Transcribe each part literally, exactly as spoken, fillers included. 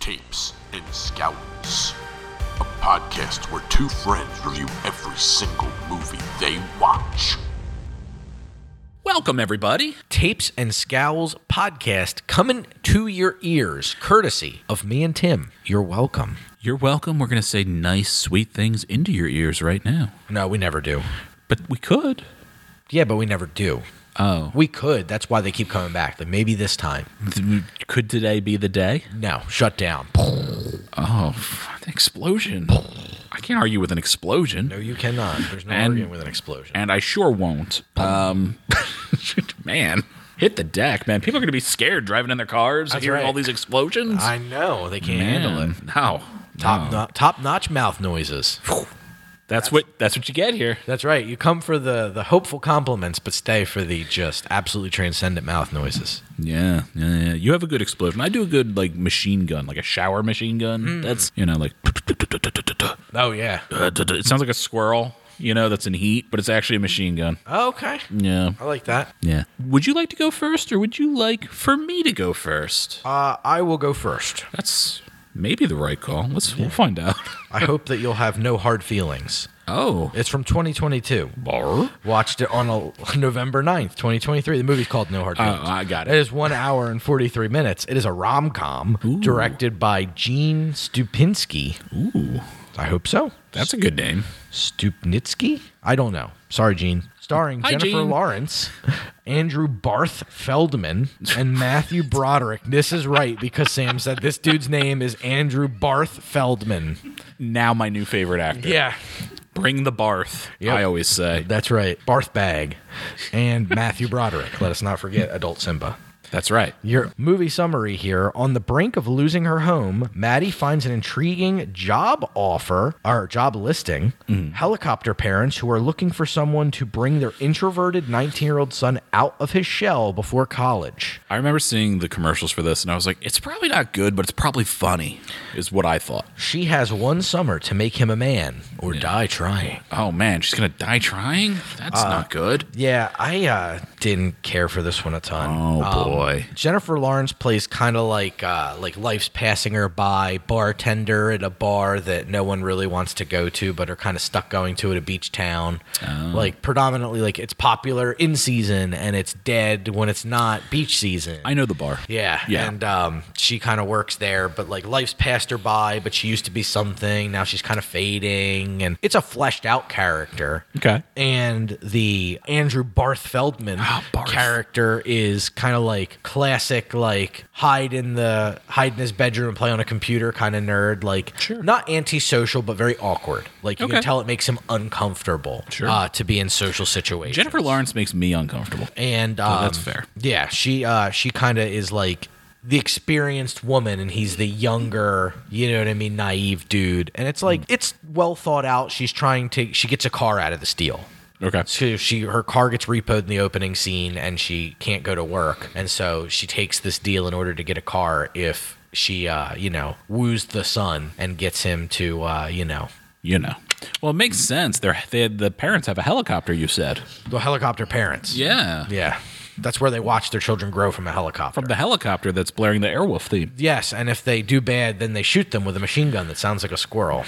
Tapes and Scowls, a podcast where two friends review every single movie they watch. Welcome, everybody. Tapes and Scowls podcast coming to your ears, courtesy of me and Tim. You're welcome. You're welcome. We're going to say nice, sweet things into your ears right now. No, we never do. But we could. Yeah, but we never do. Oh. We could. That's why they keep coming back. Like maybe this time. Could today be the day? No, shut down. Oh, an explosion. I can't argue with an explosion. No, you cannot. There's no And- arguing with an explosion. And I sure won't. Um, man, hit the deck, man. People are going to be scared driving in their cars, That's hearing right. all these explosions. I know. They can't handle it. Man, No. Top, no. no, top-notch mouth noises. That's what that's what you get here. That's right. You come for the, the hopeful compliments, but stay for the just absolutely transcendent mouth noises. Yeah, yeah, yeah. You have a good explosion. I do a good like machine gun, like a shower machine gun. That's you know like Oh, yeah. it sounds like a squirrel, you know, that's in heat, but it's actually a machine gun. Oh, okay. Yeah, I like that. yeah. Would you like to go first, or would you like for me to go first? Uh, I will go first. That's maybe the right call. Let's we'll find out. I hope that you'll have no hard feelings. Oh, It's from twenty twenty-two. bar. Watched it on a, November ninth, twenty twenty-three. The movie's called No Hard Oh, Feelings. I got It it. is one hour and forty-three minutes. It is a rom-com directed by Gene Stupinski. Ooh, I hope so. that's a good name. Stupnitsky? I don't know. Sorry, Gene. Starring Hi, Jennifer Gene. Lawrence, Andrew Barth Feldman, and Matthew Broderick. This is right because Sam said this dude's name is Andrew Barth Feldman. Now my new favorite actor. Yeah. Bring the Barth. Yep. I always say. That's right. Barth Bag and Matthew Broderick. Let us not forget Adult Simba. That's right. Your movie summary here. On the brink of losing her home, Maddie finds an intriguing job offer, or job listing. Helicopter parents who are looking for someone to bring their introverted nineteen-year-old son out of his shell before college. I remember seeing the commercials for this, and I was like, it's probably not good, but it's probably funny, is what I thought. She has one summer to make him a man or die trying. Oh, man, she's going to die trying? That's not good. Yeah, I uh, didn't care for this one a ton. Oh, Um, boy. Jennifer Lawrence plays kind of like uh, like life's passing her by, bartender at a bar that no one really wants to go to, but are kind of stuck going to at a beach town. Oh. Like predominantly, like it's popular in season and it's dead when it's not beach season. I know the bar. Yeah, Yeah. and um, she kind of works there, but like life's passed her by, but she used to be something. Now she's kind of fading, and it's a fleshed out character. Okay. And the Andrew Barth Feldman Ah, Barth. character is kind of like classic, like hide in the hide in his bedroom and play on a computer kind of nerd. Like Sure. not antisocial, but very awkward. Like you Okay. can tell it makes him uncomfortable Sure. uh, to be in social situations. Jennifer Lawrence makes me uncomfortable. And um, Oh, that's fair. Yeah, she uh, she kind of is like the experienced woman, and he's the younger, you know what I mean, naive dude. And it's like it's well thought out. She's trying to. She gets a car out of the steal. Okay. So she her car gets repoed in the opening scene, and she can't go to work, and so she takes this deal in order to get a car if she, uh, you know, woos the son and gets him to, uh, you know, You know. Well, it makes sense. They're, they the parents have a helicopter, you said. the helicopter parents. Yeah. Yeah. That's where they watch their children grow from a helicopter. From the helicopter that's blaring the Airwolf theme. Yes, and if they do bad, then they shoot them with a machine gun that sounds like a squirrel.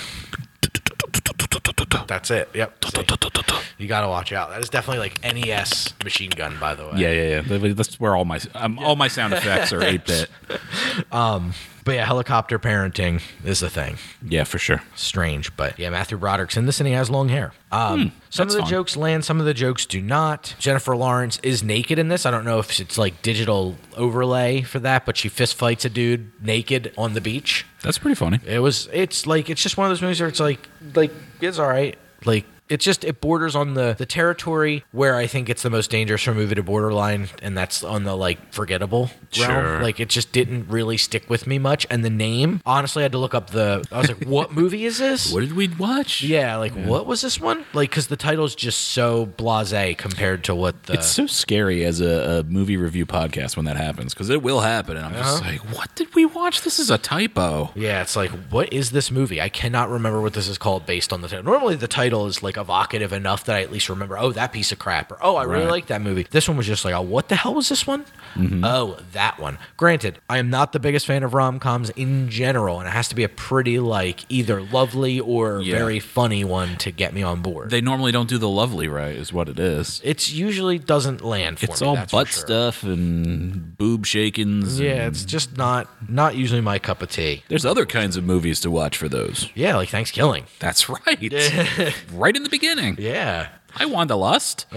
That's it. Yep. See? You got to watch out. That is definitely like N E S machine gun, by the way. Yeah, yeah, yeah. That's where all my um, all my sound effects are eight bit. But yeah, helicopter parenting is a thing. Yeah, for sure. Strange, but yeah, Matthew Broderick's in this, and he has long hair. Um, some of that's the fun. jokes land, some of the jokes do not. Jennifer Lawrence is naked in this. I don't know if it's like digital overlay for that, but she fist fights a dude naked on the beach. That's pretty funny. It was. It's like it's just one of those movies where it's like like it's all right. Like it's just it borders on the the territory where I think it's the most dangerous for a movie to borderline, and that's on the like forgettable Sure. realm. Like it just didn't really stick with me much. And the name, honestly, I had to look up the. I was like, what movie is this? What did we watch? Yeah, like what was this one? Like because the title's just so blasé compared to what the. It's so scary as a, a movie review podcast when that happens, because it will happen, and I'm just Uh-huh. like, what did we watch? This is a typo. Yeah, it's like, what is this movie? I cannot remember what this is called based on the title. Normally, the title is like like evocative enough that I at least remember, oh, that piece of crap, or oh, I really Right. like that movie. This one was just like, oh, what the hell was this one? Mm-hmm. Oh, that one. Granted, I am not the biggest fan of rom-coms in general, and it has to be a pretty like either lovely or Yeah. very funny one to get me on board. They normally don't do the lovely right, is what it is. It's usually doesn't land for It's me. all that's for butt sure. stuff and boob shakings. Yeah, and- it's just not not usually my cup of tea. There's other kinds of movies to watch for those. Yeah, like Thanksgiving. That's right. Right in the beginning. Yeah. I Wanderlust.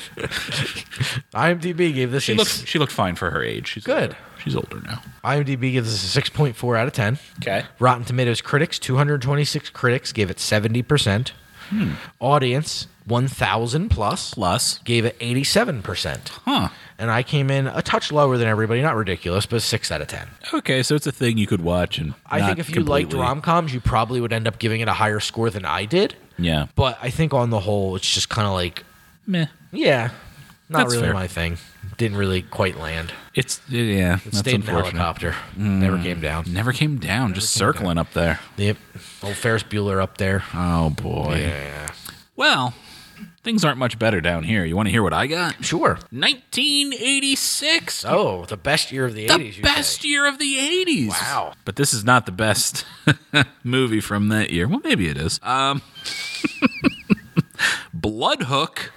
IMDb gave this She a looked she looked fine for her age. She's Good. older. She's older now. IMDb gives this a six point four out of ten. Okay. Rotten Tomatoes critics, two hundred twenty-six critics gave it seventy percent. Hmm. Audience, one thousand plus, Plus. gave it eighty-seven percent. Huh. And I came in a touch lower than everybody, not ridiculous, but six out of ten. Okay, so it's a thing you could watch and I not think if you liked completely- rom-coms, you probably would end up giving it a higher score than I did. Yeah. But I think on the whole, it's just kind of like, Meh. yeah, not That's really fair. my thing. Didn't really quite land. It's yeah, It that's stayed in the unfortunate. Mm. helicopter. Never came down. Never came down, just came circling up there. Yep. Old Ferris Bueller up there. Oh boy. Yeah. Well, things aren't much better down here. You want to hear what I got? Sure. nineteen eighty-six. Oh, the best year of the, the eighties, you best say. year of the eighties. Wow. But this is not the best movie from that year. Well, maybe it is. Um, Blood Hook.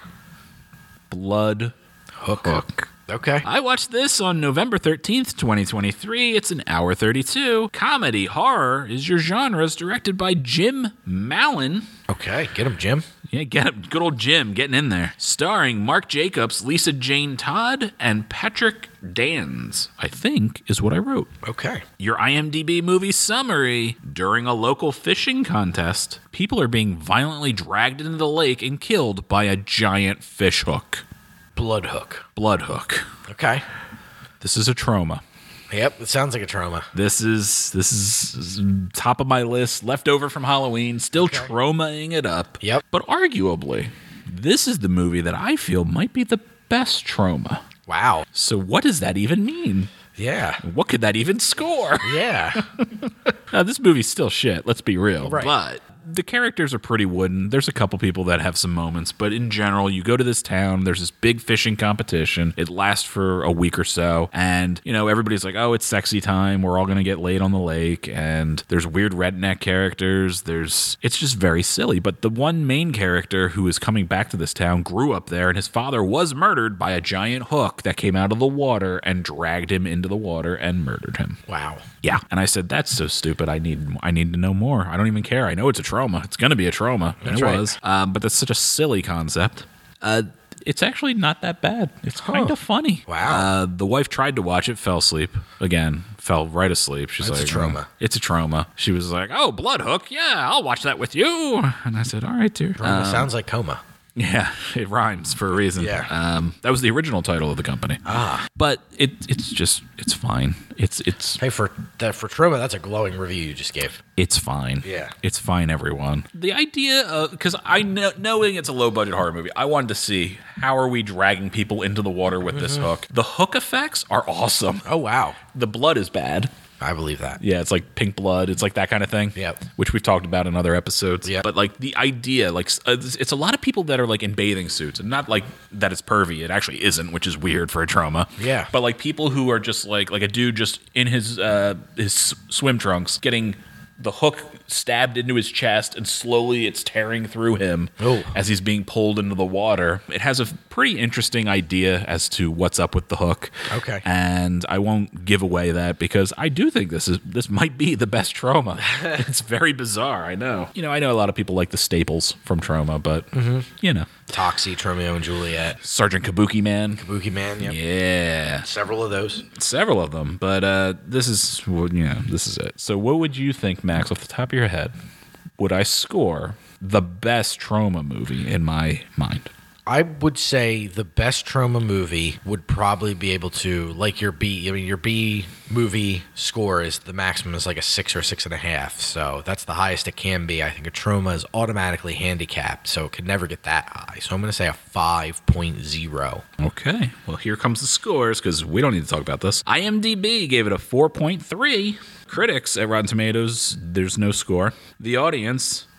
Blood Hook. Hook. Okay. I watched this on November thirteenth, twenty twenty-three. It's an hour thirty-two. Comedy, horror is your genre. It's directed by Jim Mallon. Okay. Get him, Jim. Yeah, get him. Good old Jim getting in there. Starring Mark Jacobs, Lisa Jane Todd, and Patrick Dans, I think is what I wrote. Okay. Your IMDb movie summary. During a local fishing contest, people are being violently dragged into the lake and killed by a giant fish hook. Blood Hook. Blood hook. Okay. This is a trauma. Yep. It sounds like a trauma. This is this is top of my list, leftover from Halloween, still traumaing it up. Yep. But arguably, this is the movie that I feel might be the best trauma. Wow. So what does that even mean? Yeah. What could that even score? Yeah. Now, this movie's still shit, let's be real. Right. But the characters are pretty wooden. There's a couple people that have some moments, but in general, you go to this town, there's this big fishing competition. It lasts for a week or so, and, you know, everybody's like, oh, it's sexy time. We're all going to get laid on the lake, and there's weird redneck characters. There's, it's just very silly. But the one main character who is coming back to this town grew up there, and his father was murdered by a giant hook that came out of the water and dragged him into the water and murdered him. Wow. Yeah, and I said that's so stupid. I need I need to know more. I don't even care. I know it's a trauma. It's going to be a trauma, and That's it right. was. Um, but that's such a silly concept. Uh, it's actually not that bad. It's kind of funny. Wow. Uh, the wife tried to watch it, fell asleep again. Fell right asleep. She's That's a like, trauma. "Oh, it's a trauma. She was like, "Oh, Blood Hook. Yeah, I'll watch that with you." And I said, "All right, dear." Trauma Um, sounds like coma. yeah, it rhymes for a reason. Yeah. Um, that was the original title of the company. Ah. But it it's just it's fine. It's it's Hey, for that for trauma, that's a glowing review you just gave. It's fine. Yeah. It's fine, everyone. The idea of, because I know, knowing it's a low budget horror movie, I wanted to see how are we dragging people into the water with this hook. The hook effects are awesome. Oh wow. The blood is bad. I believe that. Yeah, it's like pink blood. It's like that kind of thing. Yep. Which we've talked about in other episodes. Yep. But like the idea, like uh, it's it's a lot of people that are like in bathing suits, and not like that it's pervy. It actually isn't, which is weird for a trauma. Yeah. But like people who are just like like a dude just in his uh his s- swim trunks getting the hook stabbed into his chest, and slowly it's tearing through him Oh. as he's being pulled into the water. It has a pretty interesting idea as to what's up with the hook. Okay. And I won't give away that because I do think this is this might be the best trauma. It's very bizarre, I know. You know, I know a lot of people like the staples from trauma, but you know, Toxie, Romeo and Juliet, Sergeant Kabuki Man. Kabuki Man. Yep. Yeah, Several of those. several of them, but uh, this is well, you know, this is it. So, what would you think, Max, off the top of your head? Would I score the best trauma movie in my mind? I would say the best trauma movie would probably be able to, like your B, I mean, your B movie score is the maximum is like a six or six and a half. So that's the highest it can be. I think a trauma is automatically handicapped, so it could never get that high. So I'm going to say a five point oh. Okay, well, here comes the scores because we don't need to talk about this. IMDb gave it a four point three. Critics at Rotten Tomatoes, there's no score. The audience,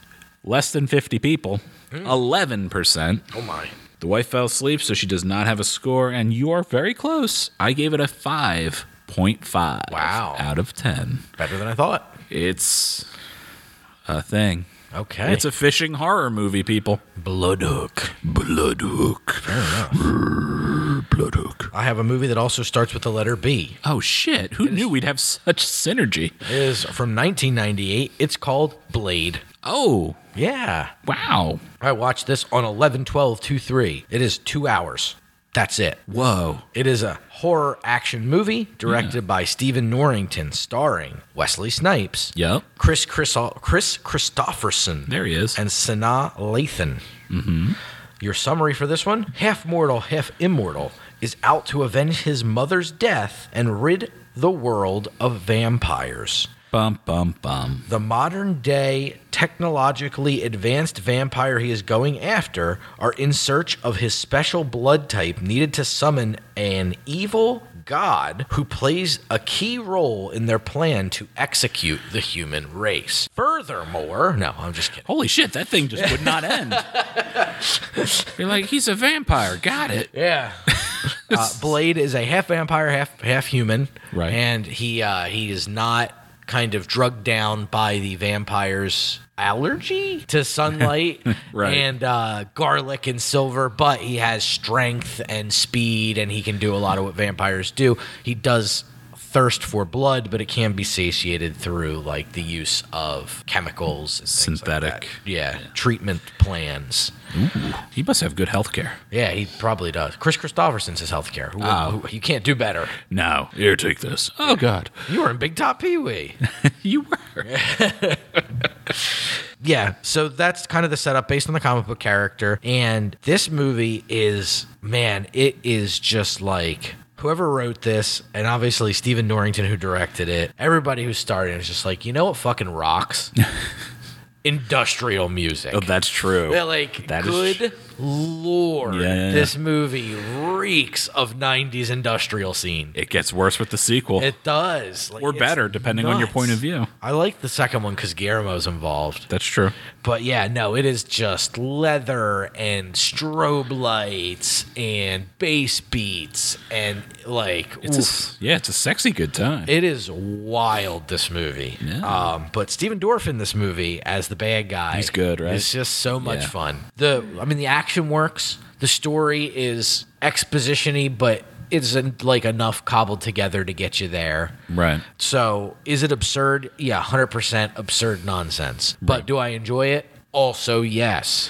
less than fifty people, eleven percent. Oh, my. The wife fell asleep, so she does not have a score, and you are very close. I gave it a five point five Wow. out of ten. Better than I thought. It's a thing. Okay. It's a fishing horror movie, people. Bloodhook. Bloodhook. Fair enough. Bloodhook. I have a movie that also starts with the letter B. Oh, shit. Who knew we'd have such synergy? It is from nineteen ninety-eight. It's called Blade. Oh, Yeah. wow. I watched this on eleven twelve twenty-three. It is two hours. That's it. Whoa. It is a horror action movie directed by Stephen Norrington, starring Wesley Snipes, Yep. Chris Chris Chris Christopherson, There he is. and Sanaa Lathan. Mm-hmm. Your summary for this one: half mortal, half immortal, is out to avenge his mother's death and rid the world of vampires. Bum, bum, bum. The modern day technologically advanced vampire he is going after are in search of his special blood type needed to summon an evil god who plays a key role in their plan to execute the human race. Furthermore, no, I'm just kidding. Holy shit, that thing just would not end. You're like, he's a vampire. Got it. Yeah. uh, Blade is a half vampire, half half human. Right. And he uh, he is not kind of drugged down by the vampire's allergy to sunlight Right. and uh, garlic and silver, but he has strength and speed, and he can do a lot of what vampires do. He does thirst for blood, but it can be satiated through like the use of chemicals and things like Synthetic. that. Yeah, treatment plans. He must have good health care. Yeah, he probably does. Chris Christopherson's his healthcare. Who, Oh. who, you can't do better. No. Here, take this. Oh, God. You were in Big Top Pee Wee. You were. Yeah, so that's kind of the setup based on the comic book character. And this movie is, man, it is just like whoever wrote this, and obviously Stephen Norrington who directed it, everybody who started it is just like, you know what fucking rocks? Industrial music. Oh, that's true. Yeah, like, That is good lord, Yeah, yeah, yeah. this movie reeks of nineties industrial scene. It gets worse with the sequel. It does. Like, or it's better, depending on your nuts. point of view. I like the second one because Guillermo's involved. That's true. But yeah, no, it is just leather and strobe lights and bass beats and like, It's oof. a, yeah, it's a sexy good time. It is wild, this movie. Yeah. Um, but Steven Dorff in this movie as the bad guy. He's good, right? It's just so much Yeah. fun. The I mean, the action works. The story is exposition-y, but isn't like enough cobbled together to get you there. Right. So is it absurd? Yeah, one hundred percent absurd nonsense. But Right. do I enjoy it? Also, yes.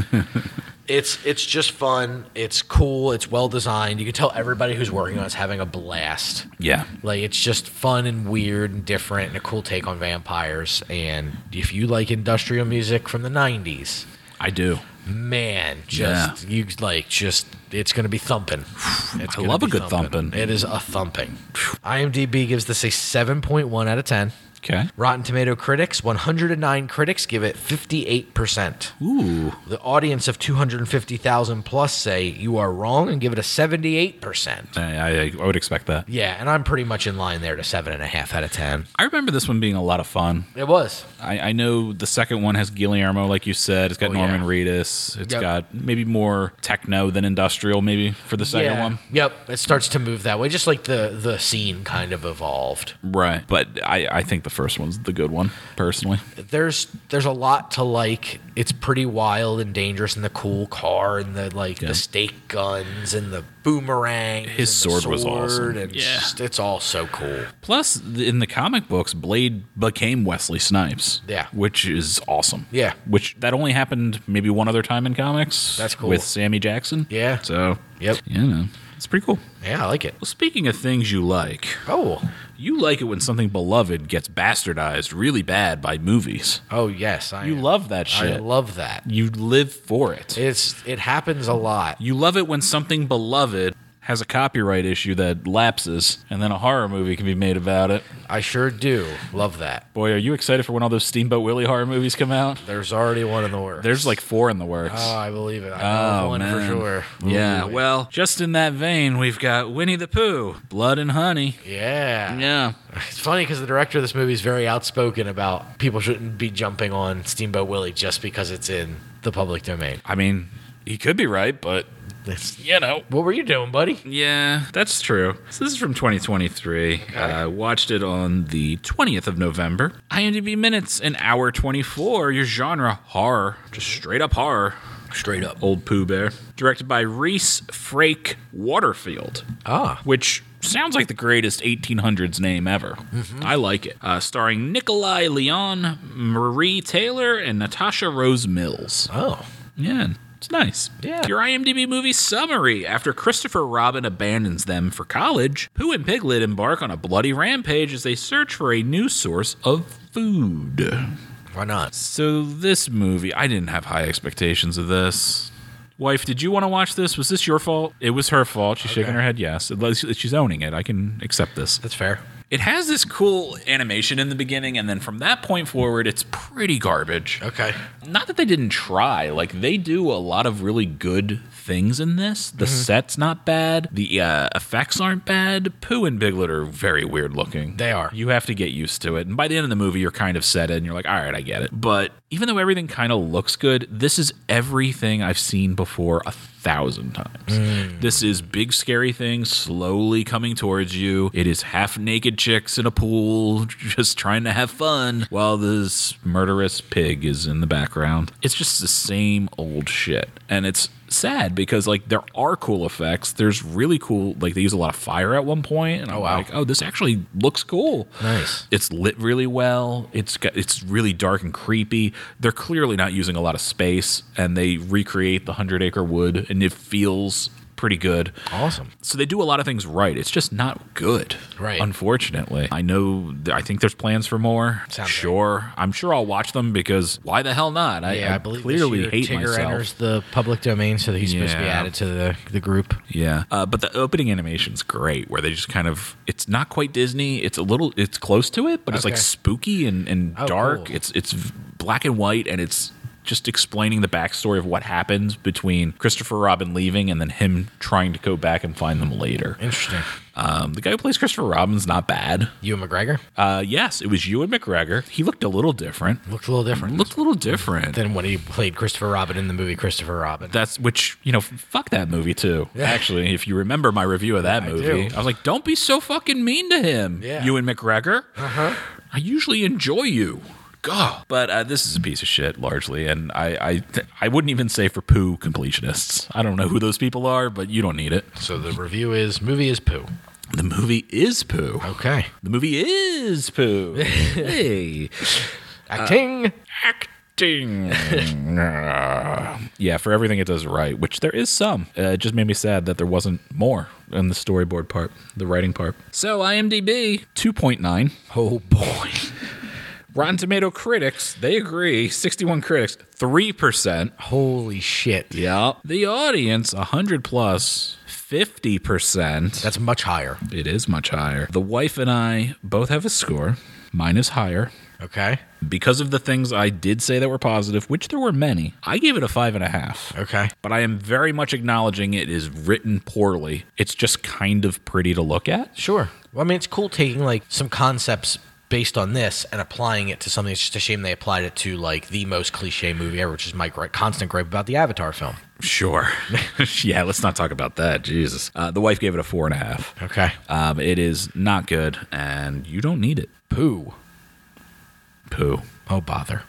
It's it's just fun. It's cool. It's well designed. You can tell everybody who's working on it's having a blast. Yeah. Like, it's just fun and weird and different and a cool take on vampires. And if you like industrial music from the nineties, I do. man, just you like just it's gonna be thumping. It's I gonna love a be good thumping. It is a thumping. IMDb gives this a seven point one out of ten. Okay. Rotten Tomato critics, one hundred nine critics give it fifty-eight percent. Ooh. The audience of two hundred fifty thousand plus say you are wrong and give it a seventy-eight percent. I, I, I would expect that. Yeah, and I'm pretty much in line there to seven and a half out of ten. I remember this one being a lot of fun. It was. I, I know the second one has Guillermo, like you said. It's got Oh, Norman yeah. Reedus. It's Yep. got maybe more techno than industrial, maybe, for the second yeah. one. Yep, it starts to move that way, just like the the scene kind of evolved. Right. But I, I think the first one's the good one, personally. There's there's a lot to like. It's pretty wild and dangerous, and the cool car, and the like Yeah. the stake guns, and the boomerang. His sword was awesome. And Yeah. just, it's all so cool. Plus, th- in the comic books, Blade became Wesley Snipes. Yeah. Which is awesome. Yeah. Which, that only happened maybe one other time in comics. That's cool. With Sammy Jackson. Yeah. So, Yep. you know, it's pretty cool. Yeah, I like it. Well, speaking of things you like, Oh, you like it when something beloved gets bastardized really bad by movies. oh yes, I You am. love that I shit. love that. You live for it. It's it happens a lot. You love it when something beloved has a copyright issue that lapses, and then a horror movie can be made about it. I sure do. Love that. Boy, are you excited for when all those Steamboat Willie horror movies come out? There's already one in the works. There's like four in the works. Oh, I believe it. I know Oh, one man. for sure. Yeah, Ooh. well, just in that vein, we've got Winnie the Pooh, Blood and Honey. Yeah. Yeah. It's funny because the director of this movie is very outspoken about people shouldn't be jumping on Steamboat Willie just because it's in the public domain. I mean, he could be right, but, It's- you know. What were you doing, buddy? Yeah, that's true. So this is from twenty twenty-three. I uh, watched it on the twentieth of November. IMDb minutes, an hour twenty-four. Your genre, horror. Just straight up horror. Straight up. Old Pooh Bear. Directed by Reese Frake Waterfield. Ah. Which sounds like the greatest eighteen hundreds name ever. Mm-hmm. I like it. Uh, starring Nikolai Leon, Marie Taylor, and Natasha Rose Mills. Oh. Yeah, it's nice. Yeah. Your IMDb movie summary. After Christopher Robin abandons them for college, Pooh and Piglet embark on a bloody rampage as they search for a new source of food. Why not? So this movie, I didn't have high expectations of this. Wife, did you want to watch this? Was this your fault? It was her fault. She's shaking her head yes. At least she's owning it. I can accept this. That's fair. It has this cool animation in the beginning, and then from that point forward, it's pretty garbage. Okay. Not that they didn't try. Like, they do a lot of really good things in this. The set's not bad. The uh, effects aren't bad. Pooh and Piglet are very weird looking. They are. You have to get used to it. And by the end of the movie, you're kind of set in. You're like, all right, I get it. But even though everything kind of looks good, this is everything I've seen before a thousand times. This is big, scary things slowly coming towards you. It is half-naked chicks in a pool just trying to have fun while this murderous pig is in the background. It's just the same old shit. And it's sad because, like, there are cool effects. There's really cool, like, they use a lot of fire at one point, and I'm Oh, wow. like, oh, this actually looks cool. Nice. It's lit really well. It's got, it's really dark and creepy. They're clearly not using a lot of space, and they recreate the Hundred Acre Wood, and it feels pretty good. Awesome. So they do a lot of things right. It's just not good. Right. Unfortunately. I know, th- I think there's plans for more. Sounds sure. I'm sure I'll watch them because why the hell not? I, Yeah, I, I believe clearly this year hate Tigger myself. enters the public domain, so that he's supposed to be Yeah. added to the, the group. Yeah, uh, but the opening animation's great, where they just kind of, it's not quite Disney. It's a little, it's close to it, but it's like Okay. spooky and, and Oh, dark. cool. It's it's black and white, and it's just explaining the backstory of what happens between Christopher Robin leaving and then him trying to go back and find them later. Interesting. Um, the guy who plays Christopher Robin's not bad. Ewan McGregor Uh, yes, it was Ewan McGregor. He looked a little different. looked a little different Looked a little different. than when he played Christopher Robin in the movie Christopher Robin. That's which, you know, fuck that movie too. Yeah. Actually, if you remember my review of that I movie, do. I was like, don't be so fucking mean to him, Yeah. Ewan McGregor. Uh-huh. I usually enjoy you. God. But uh, this is a piece of shit largely, and I I, I wouldn't even say for Pooh completionists. I don't know who those people are, but you don't need it. So the review is movie is poo. The movie is Pooh. Okay. The movie is Pooh. Hey. Acting. Acting. Yeah, for everything it does right, which there is some. Uh, it just made me sad that there wasn't more in the storyboard part, the writing part. So IMDb, two point nine. Oh boy. Rotten Tomato critics, they agree. sixty-one critics, three percent. Holy shit. Yeah. The audience, one hundred plus, fifty percent. That's much higher. It is much higher. The wife and I both have a score. Mine is higher. Okay. Because of the things I did say that were positive, which there were many, I gave it a five and a half. Okay. But I am very much acknowledging it is written poorly. It's just kind of pretty to look at. Sure. Well, I mean, it's cool taking like some concepts based on this and applying it to something. It's just a shame they applied it to like the most cliche movie ever, which is my gri- constant gripe about the Avatar film. Sure. Yeah, let's not talk about that. Jesus. Uh, the wife gave it a four and a half. Okay. Um, it is not good, and you don't need it. Pooh. Pooh. Oh, bother.